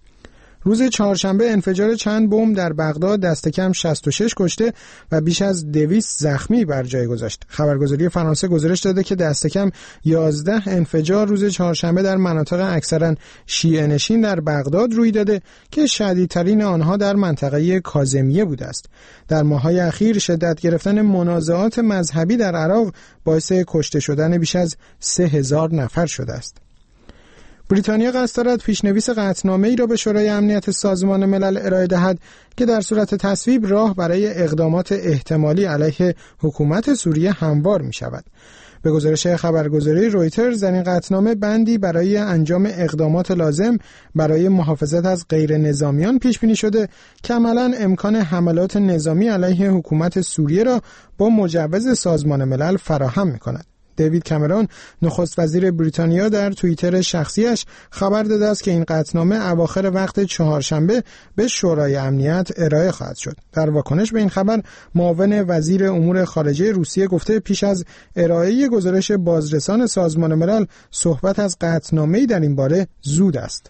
روز چهارشنبه انفجار چند بمب در بغداد دست کم شصت و شش کشته و بیش از دویست زخمی بر جای گذاشت. خبرگزاری فرانسه گزارش داده که دست کم یازده انفجار روز چهارشنبه در مناطق اکثرا شیعه نشین در بغداد روی داده که شدیدترین آنها در منطقه کاظمیه بوده است. در ماه‌های اخیر شدت گرفتن منازعات مذهبی در عراق باعث کشته شدن بیش از سه هزار نفر شده است. بریتانیا قصد دارد پیشنویس قطعنامه‌ای را به شورای امنیت سازمان ملل ارائه دهد که در صورت تصویب راه برای اقدامات احتمالی علیه حکومت سوریه هموار می شود. به گزارش خبرگزاری رویترز در این قطعنامه بندی برای انجام اقدامات لازم برای محافظت از غیر نظامیان پیش بینی شده که عملاً امکان حملات نظامی علیه حکومت سوریه را با مجوز سازمان ملل فراهم می کند. دیوید کامرون نخست وزیر بریتانیا در توییتر شخصیش خبر داده است که این قطعنامه اواخر وقت چهارشنبه به شورای امنیت ارائه خواهد شد. در واکنش به این خبر معاون وزیر امور خارجه روسیه گفته پیش از ارائه گزارش بازرسان سازمان ملل صحبت از قطعنامه‌ای در این باره زود است.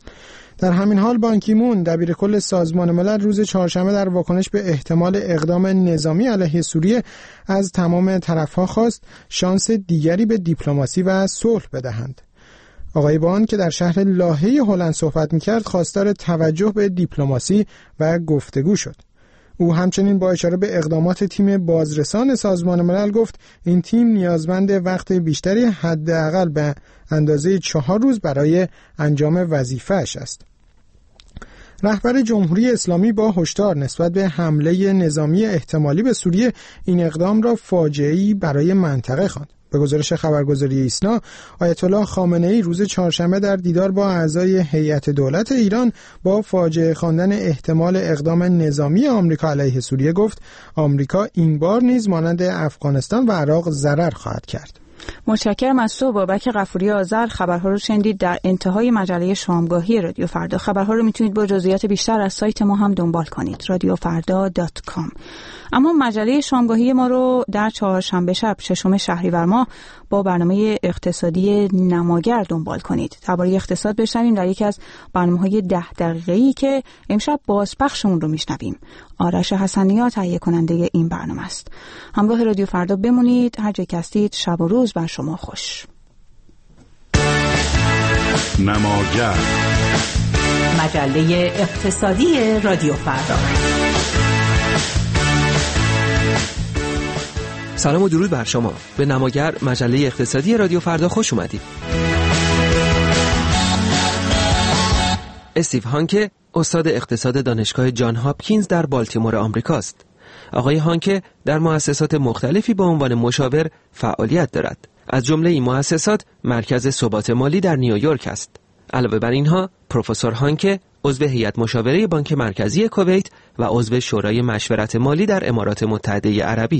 در همین حال بان کی مون دبیر کل سازمان ملل روز چهارشنبه در واکنش به احتمال اقدام نظامی علیه سوریه از تمام طرف‌ها خواست شانس دیگری به دیپلماسی و صلح بدهند. آقای بان که در شهر لاهه هلند صحبت می‌کرد خواستار توجه به دیپلماسی و گفتگو شد. او همچنین با اشاره به اقدامات تیم بازرسان سازمان ملل گفت این تیم نیازمند وقت بیشتری حداقل به اندازه چهار روز برای انجام وظیفه‌اش است. رهبر جمهوری اسلامی با هشدار نسبت به حمله نظامی احتمالی به سوریه این اقدام را فاجعه‌ای برای منطقه خواند. به گزارش خبرگزاری ایسنا، آیت الله خامنه‌ای روز چهارشنبه در دیدار با اعضای هیئت دولت ایران با فاجعه خواندن احتمال اقدام نظامی آمریکا علیه سوریه گفت آمریکا این بار نیز مانند افغانستان و عراق ضرر خواهد کرد. متشکرم از تو بابک غفوری آذر. خبرها رو شنیدید در انتهای مجله شامگاهی رادیو فردا. خبرها رو میتونید با جزئیات بیشتر از سایت ما هم دنبال کنید رادیو فردا دات کام. اما مجله شامگاهی ما رو در چهارشنبه شب ششم شهریور ماه با برنامه اقتصادی نماگر دنبال کنید. درباره اقتصاد بشنویم در یکی از برنامه‌های ده دقیقه‌ای که امشب بازپخشمون رو میشنویم. آرش حسنی‌ها تهیه کننده این برنامه است. همراه رادیو فردا بمونید. هر جا که هستید شب و روز بر شما خوش. نماگر، مجله اقتصادی رادیو فردا. سلام و درود بر شما. به نماگر، مجله اقتصادی رادیو فردا خوش اومدید. استیو هانکه استاد اقتصاد دانشگاه جان هاپکینز در بالتیمور آمریکاست. آقای هانکه در مؤسسات مختلفی به عنوان مشاور فعالیت دارد. از جمله این مؤسسات مرکز ثبات مالی در نیویورک است. علاوه بر اینها، پروفسور هانکه عضو هیئت مشاوره بانک مرکزی کویت و عضو شورای مشورت مالی در امارات متحده عربی است.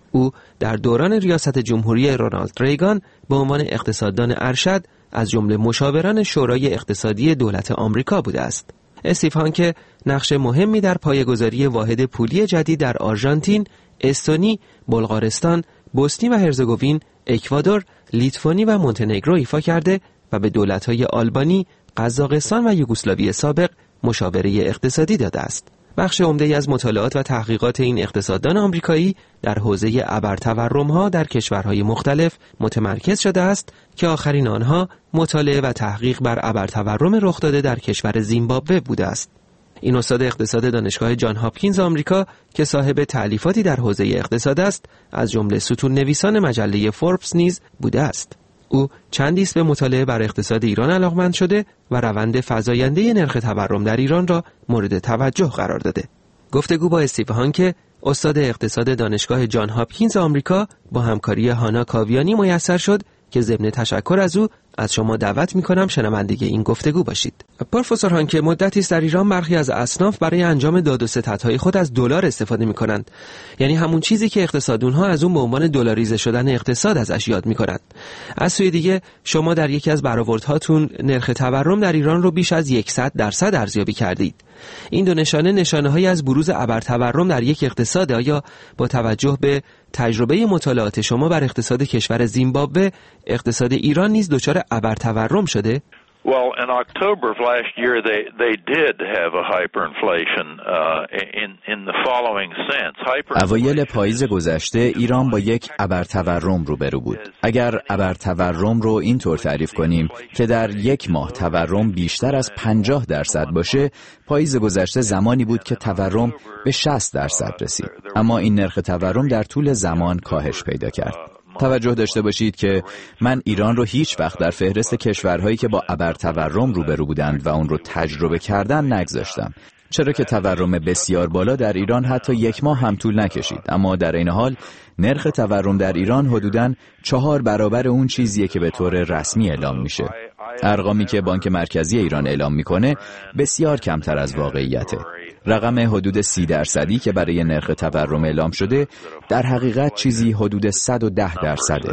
او در دوران ریاست جمهوری رونالد ریگان به عنوان اقتصاددان ارشد از جمله مشاوران شورای اقتصادی دولت آمریکا بوده است. استیو هانکه نقش مهمی در پایه‌گذاری واحد پولی جدید در آرژانتین، استونی، بلغارستان، بوسنی و هرزگوین، اکوادور، لیتوانی و مونتنگرو ایفا کرده و به دولت‌های آلبانی، قزاقستان و یوگسلاوی سابق مشاوره اقتصادی داده است. بخش عمده‌ای از مطالعات و تحقیقات این اقتصاددان آمریکایی در حوزه ابرتورم‌ها در کشورهای مختلف متمرکز شده است که آخرین آنها مطالعه و تحقیق بر ابرتورم رخ داده در کشور زیمبابوه بوده است. این استاد اقتصاد دانشگاه جان هاپکینز آمریکا که صاحب تألیفاتی در حوزه اقتصاد است، از جمله ستون نویسان مجله فوربس نیز بوده است. او چندی است به مطالعه بر اقتصاد ایران علاقمند شده و روند فزاینده نرخ تورم در ایران را مورد توجه قرار داده. گفتگو با استیو هانکه، استاد اقتصاد دانشگاه جان هاپکینز آمریکا، با همکاری هانا کاویانی میسر شد که ضمن تشکر از او از شما دعوت می‌کنم شنونده این گفتگو باشید. پروفسور هانکه، مدتی است در ایران برخی از اصناف برای انجام داد و ستدهای خود از دلار استفاده می‌کنند. یعنی همون چیزی که اقتصادون‌ها از اون به عنوان دلاریزه شدن اقتصاد ازش یاد می‌کنند. از سوی دیگه شما در یکی از برآوردهاتون نرخ تورم در ایران رو بیش از صد درصد ارزیابی کردید. این دو نشانه نشانه‌هایی از بروز ابرتورم در یک اقتصاد. آیا با توجه به تجربه مطالعات شما بر اقتصاد کشور زیمبابوه، اقتصاد ایران نیز دچار ابرتورم شده؟ Well, in October of last year, they they did have a hyperinflation uh, in in the following sense. اوایل پاییز گذشته ایران با یک ابرتورم روبرو بود. اگر ابرتورم رو اینطور تعریف کنیم که در یک ماه تورم بیشتر از پنجاه درصد باشه، پاییز گذشته زمانی بود که تورم به شصت درصد رسید. اما این نرخ تورم در طول زمان کاهش پیدا کرد. توجه داشته باشید که من ایران رو هیچ وقت در فهرست کشورهایی که با ابرتورم روبرو بودند و اون رو تجربه کردن نگذاشتم، چرا که تورم بسیار بالا در ایران حتی یک ماه هم طول نکشید. اما در این حال نرخ تورم در ایران حدوداً چهار برابر اون چیزیه که به طور رسمی اعلام میشه. ارقامی که بانک مرکزی ایران اعلام میکنه بسیار کمتر از واقعیته. رقم حدود سی درصدی که برای نرخ تورم اعلام شده در حقیقت چیزی حدود صد و ده درصده.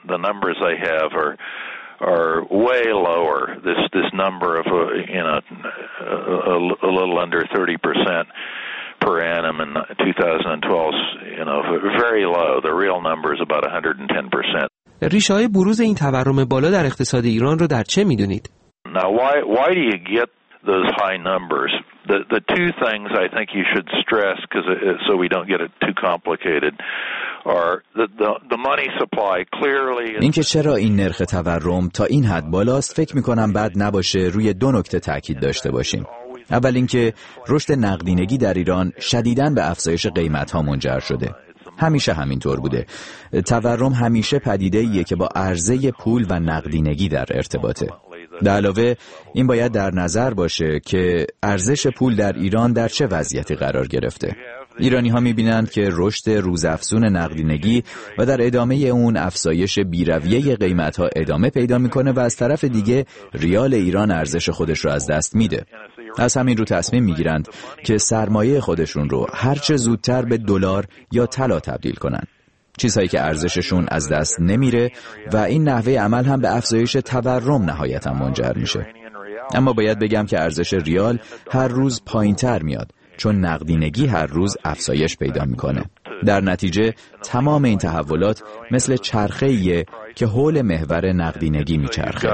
are way lower. This this number of uh, you know a, a little under thirty percent per annum in two thousand twelve, you know, very low. The real number is about one hundred ten percent. ریشه‌های بروز این تورم بالا در اقتصاد ایران رو در چه می‌دونید؟ Now why why do you get those high numbers? The the two things I think you should stress, because so we don't get it too complicated, are the the, the money supply clearly. اینکه چرا این نرخ تورم تا این حد بالاست فکر می‌کنم بد نباشه روی دو نکته تاکید داشته باشیم. اول اینکه رشد نقدینگی در ایران شدیداً به افزایش قیمت‌ها منجر شده. همیشه همینطور بوده. تورم همیشه پدیده‌ایه که با عرضه پول و نقدینگی در ارتباطه. در علاوه این باید در نظر باشه که ارزش پول در ایران در چه وضعیتی قرار گرفته. ایرانی ها می‌بینند که رشد روزافزون نقدینگی و در ادامه اون افزایش بی‌رویه قیمت‌ها ادامه پیدا می‌کنه و از طرف دیگه ریال ایران ارزش خودش رو از دست میده. از همین رو تصمیم می‌گیرند که سرمایه خودشون رو هر چه زودتر به دلار یا طلا تبدیل کنن. چیزهایی که ارزششون از دست نمیره و این نحوه عمل هم به افزایش تورم نهایتاً منجر میشه. اما باید بگم که ارزش ریال هر روز پایین‌تر میاد چون نقدینگی هر روز افزایش پیدا میکنه. در نتیجه تمام این تحولات مثل چرخه‌ایه که حول محور نقدینگی میچرخه.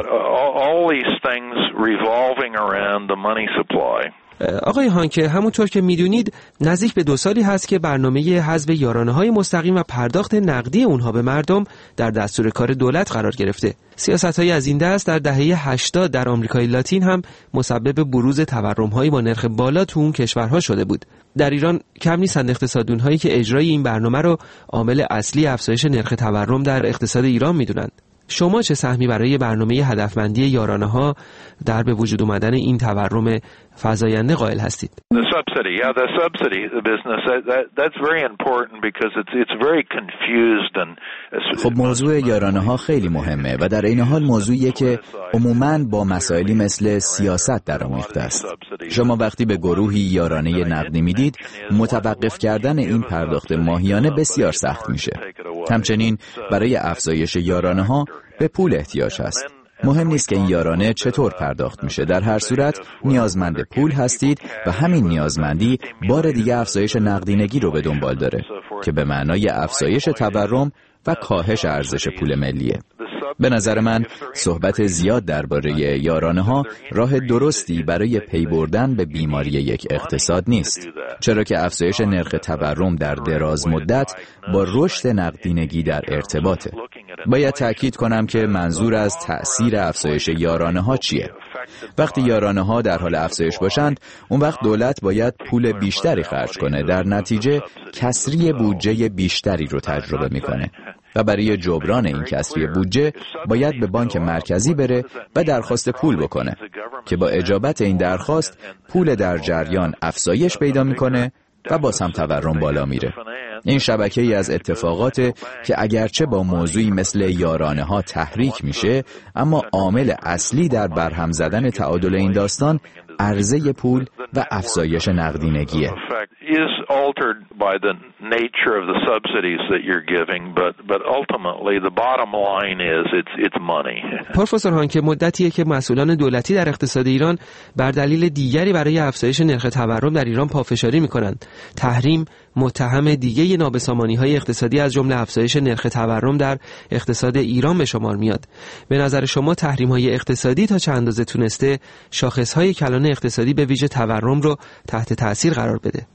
آقای هانکه، همونطور که میدونید نزدیک به دو سالی هست که برنامه حذف یارانه‌های مستقیم و پرداخت نقدی اونها به مردم در دستور کار دولت قرار گرفته. سیاست‌های از این دست در دهه هشتاد در آمریکای لاتین هم مسبب بروز تورم‌هایی با نرخ بالا تو اون کشورها شده بود. در ایران کم نیستند اقتصادون‌هایی که اجرای این برنامه رو عامل اصلی افزایش نرخ تورم در اقتصاد ایران میدونند. شما چه سهمی برای برنامه هدفمندی یارانه ها در به وجود اومدن این تورم فزاینده قائل هستید؟ The subsidy, yeah, the subsidy, the business, that, that's very important because it's it's very confused and. خب موضوع یارانه ها خیلی مهمه و در این حال موضوعیه که عموماً با مسائلی مثل سیاست درآمیخته است. شما وقتی به گروهی یارانه نقدی میدید، متوقف کردن این پرداخت ماهیانه بسیار سخت میشه. همچنین برای افزایش یارانه ها به پول احتیاج هست. مهم نیست که این یارانه چطور پرداخت میشه، در هر صورت نیازمند پول هستید و همین نیازمندی بار دیگه افزایش نقدینگی رو به دنبال داره که به معنای افزایش تورم و کاهش ارزش پول ملیه. به نظر من صحبت زیاد درباره یارانه ها راه درستی برای پی بردن به بیماری یک اقتصاد نیست، چرا که افزایش نرخ تورم در دراز مدت با رشد نقدینگی در ارتباطه. باید تأکید کنم که منظور از تأثیر افزایش یارانه ها چیه. وقتی یارانه ها در حال افزایش باشند، اون وقت دولت باید پول بیشتری خرج کنه، در نتیجه کسری بودجه بیشتری رو تجربه میکنه و برای جبران این کسری بودجه باید به بانک مرکزی بره و درخواست پول بکنه که با اجابت این درخواست پول در جریان افزایش پیدا میکنه و باز هم تورم بالا میره. این شبکه‌ای از اتفاقاته که اگرچه با موضوعی مثل یارانه ها تحریک میشه، اما عامل اصلی در برهم زدن تعادل این داستان عرضه پول و افزایش نقدینگیه. پروفسور هانکه، مدتیه که مسئولان دولتی در اقتصاد ایران بر دلیل دیگری برای افزایش نرخ تورم در ایران پافشاری میکنند. تحریم متهم دیگه نابسامانی‌های اقتصادی از جمله افزایش نرخ تورم در اقتصاد ایران به شمار میاد. به نظر شما تحریم‌های اقتصادی تا چه اندازه تونسته شاخص‌های کلان اقتصادی به ویژه تورم رو تحت تأثیر قرار بده؟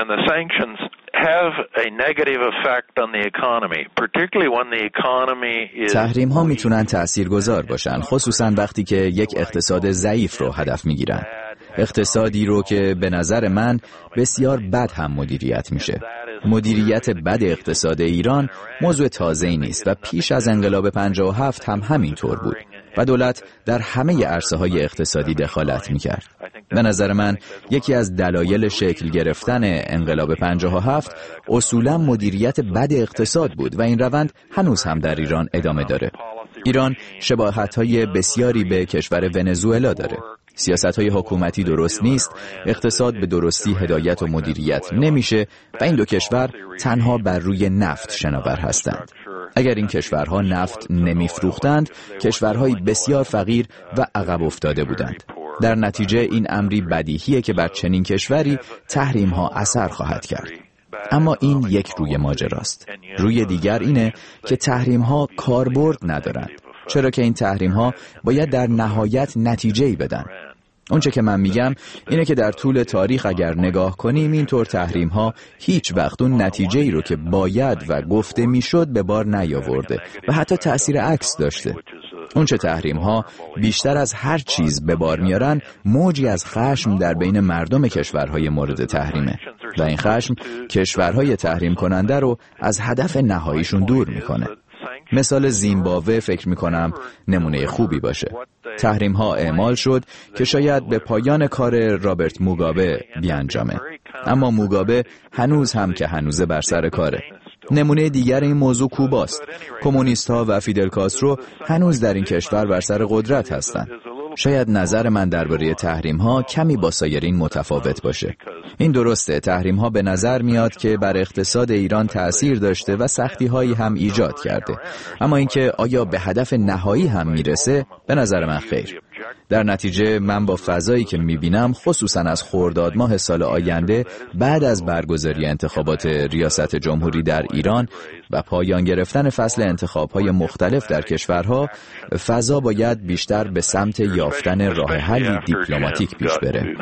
تحریم ها میتونن تأثیرگذار باشن، خصوصا وقتی که یک اقتصاد ضعیف رو هدف میگیرن. اقتصادی رو که به نظر من بسیار بد هم مدیریت میشه. مدیریت بد اقتصاد ایران موضوع تازه‌ای نیست و پیش از انقلاب پنجاه و هفت هم همینطور بود و دولت در همه عرصه‌های اقتصادی دخالت میکرد. به نظر من یکی از دلایل شکل گرفتن انقلاب پنجاه و هفت اصولا مدیریت بد اقتصاد بود و این روند هنوز هم در ایران ادامه داره. ایران شباهت‌های بسیاری به کشور ونزوئلا داره. سیاست‌های حکومتی درست نیست، اقتصاد به درستی هدایت و مدیریت نمیشه و این دو کشور تنها بر روی نفت شناور هستند. اگر این کشورها نفت نمیفروختند، کشورهای بسیار فقیر و عقب افتاده بودند. در نتیجه این امری بدیهیه که بر چنین کشوری تحریم‌ها اثر خواهد کرد. اما این یک روی ماجراست. روی دیگر اینه که تحریم‌ها کاربرد ندارند، چرا که این تحریم‌ها باید در نهایت نتیجه‌ای بدن. اونچه که من میگم اینه که در طول تاریخ اگر نگاه کنیم اینطور تحریم‌ها هیچ وقت اون نتیجه‌ای رو که باید و گفته میشد به بار نیاورده و حتی تأثیر عکس داشته. اونچه تحریم‌ها بیشتر از هر چیز به بار میارن موجی از خشم در بین مردم کشورهای مورد تحریمه و این خشم کشورهای تحریم کننده رو از هدف نهاییشون دور میکنه. مثال زیمبابوه فکر میکنم نمونه خوبی باشه. تحریم ها اعمال شد که شاید به پایان کار رابرت موگابه بیانجامه، اما موگابه هنوز هم که هنوزه بر سر کاره. نمونه دیگر این موضوع کوباست. کمونیست ها و فیدل کاسترو هنوز در این کشور بر سر قدرت هستند. شاید نظر من درباره تحریم ها کمی با سایرین متفاوت باشه. این درسته، تحریم ها به نظر میاد که بر اقتصاد ایران تأثیر داشته و سختی هایی هم ایجاد کرده، اما اینکه آیا به هدف نهایی هم میرسه به نظر من خیر. در نتیجه من با فضایی که میبینم خصوصا از خرداد ماه سال آینده بعد از برگزاری انتخابات ریاست جمهوری در ایران و پایان گرفتن فصل انتخاب‌های مختلف در کشورها، فضا باید بیشتر به سمت یافتن راه حلی دیپلماتیک پیش بره.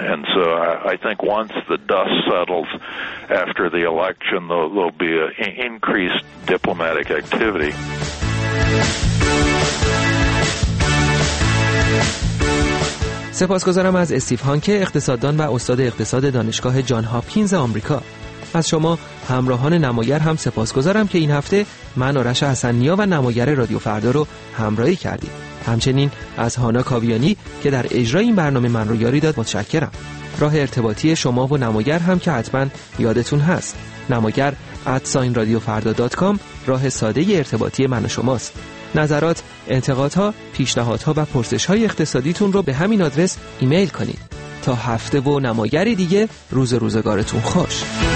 سپاسگزارم از استیو هانکه، اقتصاددان و استاد اقتصاد دانشگاه جان هاپکینز آمریکا. از شما همراهان نماگر هم سپاسگزارم که این هفته من آرش حسن‌نیا و نماگر رادیو فردا رو همراهی کردید. همچنین از هانا کاویانی که در اجرای این برنامه من رو یاری داد متشکرم. راه ارتباطی شما و نماگر هم که حتما یادتون هست. نماگر ات ساین رادیو فردا دات کام راه ساده ارتباطی من و شماست. نظرات، انتقادها، پیشنهادها و پرسش‌های اقتصادیتون رو به همین آدرس ایمیل کنید. تا هفته و نماگری دیگه، روز روزگارتون خوش.